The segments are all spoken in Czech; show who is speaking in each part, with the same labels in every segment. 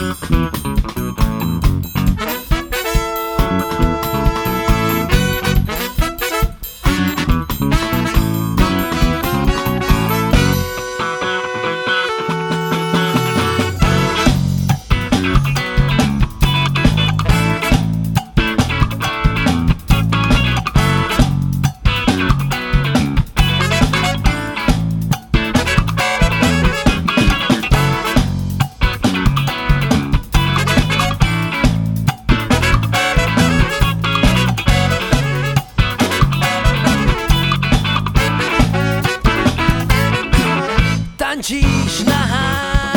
Speaker 1: Tančíš nahá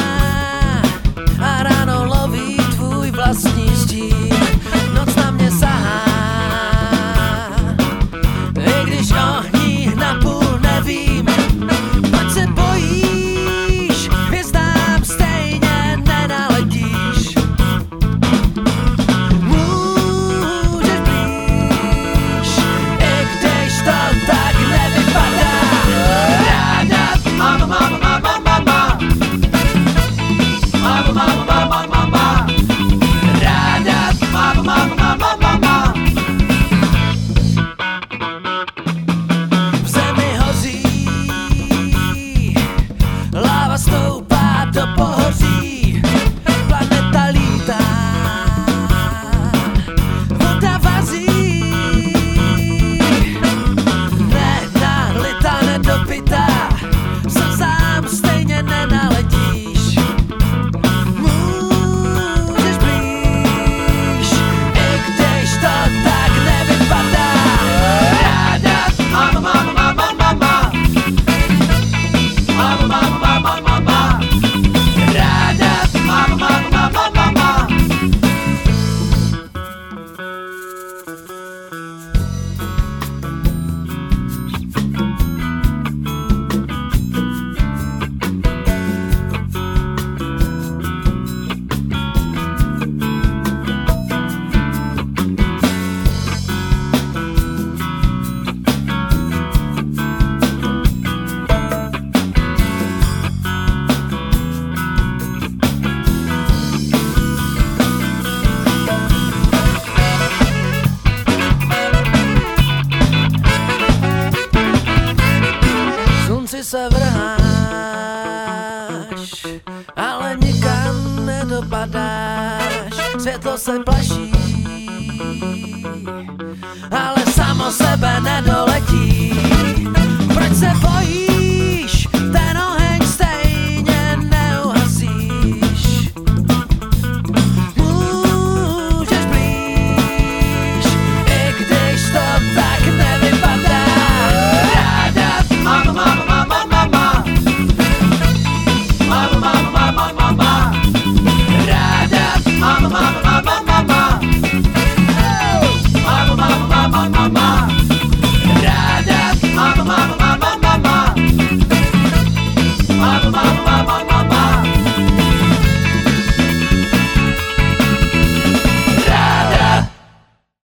Speaker 1: a ráno loví tvůj vlastní stín. Noc na mě sahá, i když o ní napůl nevím. Proč se bojíš, hvězdám stejně nenaletíš. Můžeš blíž, i když to tak nevypadá. Ráda, mama. V zemi hoří, láva stoupá do pohoří, planeta lítá, voda vazí, nenalita, nedopitá, slzám stejně nenaletíš. Můžeš blíž, i když to tak nevypadá. Ráda, mama. Ráda, mama. Slunci se vrháš, ale nikam nedopadáš. Světlo se plaší, ale samo sebe nedoletí. Proč se bojíš?